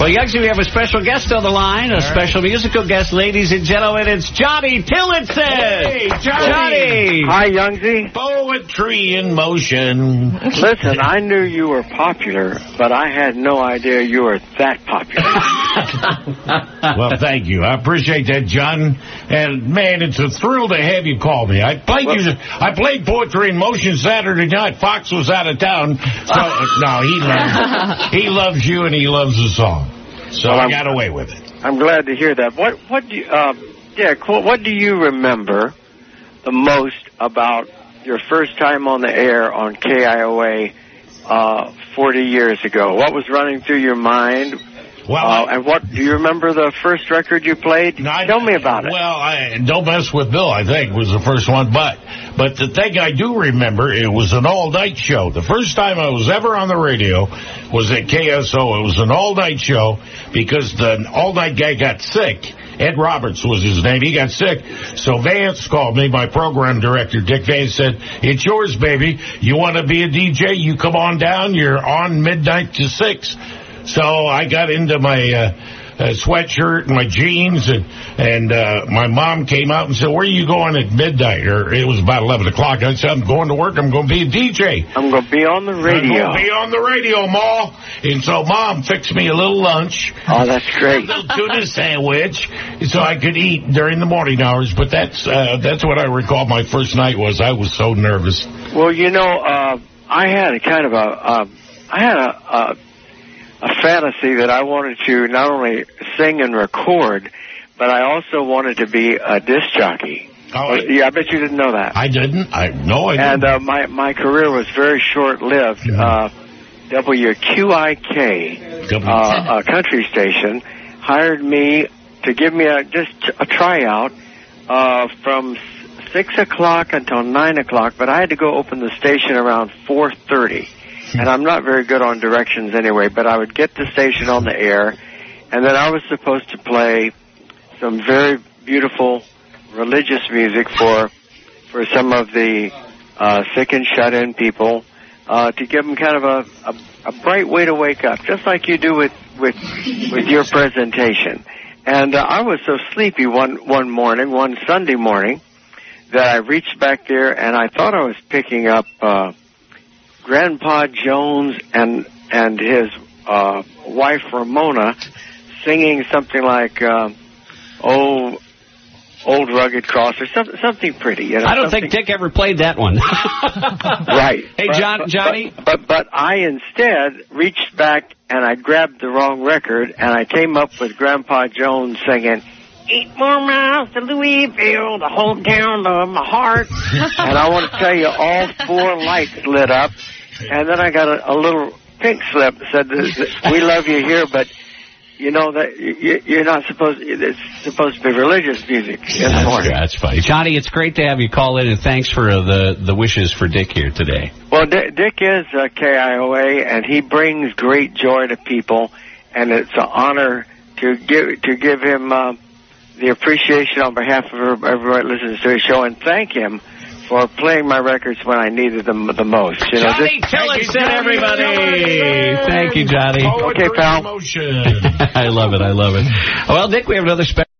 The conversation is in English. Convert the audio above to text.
Well, Yugsy, we have a special guest on the line, a special musical guest. Ladies and gentlemen, it's Johnny Tillotson. Hey, Johnny. Hi, Youngsy. Poetry in motion. Listen, I knew you were popular, but I had no idea you were that popular. Well, thank you. I appreciate that, John. And, man, it's a thrill to have you call me. I played Poetry in Motion Saturday night. Fox was out of town. So, no, he loves you and he loves the song. So I got away with it. I'm glad to hear that. What do you, Dick, what do you remember the most about your first time on the air on KIOA 40 years ago? What was running through your mind? Well, and what do you remember the first record you played? Tell me about it. Well, Don't Mess with Bill, I think, was the first one. But the thing I do remember, it was an all-night show. The first time I was ever on the radio was at KSO. It was an all-night show because the all-night guy got sick. Ed Roberts was his name. He got sick. So Vance called me, my program director, Dick Vance, said, "It's yours, baby. You want to be a DJ? You come on down. You're on midnight to 6. So I got into my sweatshirt and my jeans, and my mom came out and said, "Where are you going at midnight?" Or it was about 11 o'clock. I said, "I'm going to work. I'm going to be a DJ. I'm going to be on the radio. I'm going to be on the radio, Ma." And so Mom fixed me a little lunch. Oh, that's great. A little tuna sandwich so I could eat during the morning hours. But that's what I recall my first night was. I was so nervous. Well, you know, I had a fantasy that I wanted to not only sing and record, but I also wanted to be a disc jockey. Oh, yeah, I bet you didn't know that. I didn't. I didn't. And my career was very short-lived. WQIK, a country station, hired me to give me just a tryout from 6 o'clock until 9 o'clock, but I had to go open the station around 4:30. And I'm not very good on directions anyway, but I would get the station on the air, and then I was supposed to play some very beautiful religious music for some of the sick and shut-in people to give them kind of a bright way to wake up, just like you do with your presentation. And I was so sleepy one Sunday morning, that I reached back there, and I thought I was picking up Grandpa Jones and his wife Ramona singing something like Old Rugged Cross or something pretty. You know, I don't think Dick ever played that one. Right. Hey, Johnny. But I instead reached back and I grabbed the wrong record and I came up with Grandpa Jones singing 8 more miles to Louisville, the hometown of my heart. And I want to tell you, all 4 lights lit up. And then I got a little pink slip that said, "We love you here, but you know that you're not supposed. It's supposed to be religious music in the morning." That's funny, Johnny. It's great to have you call in, and thanks for the wishes for Dick here today. Well, Dick is KIOA, and he brings great joy to people, and it's an honor to give him the appreciation on behalf of everybody that listens to his show, and thank him for playing my records when I needed them the most. You know, Johnny Tillotson, everybody. Thank you, Johnny. Okay, pal. I love it. Well, Dick, we have another special.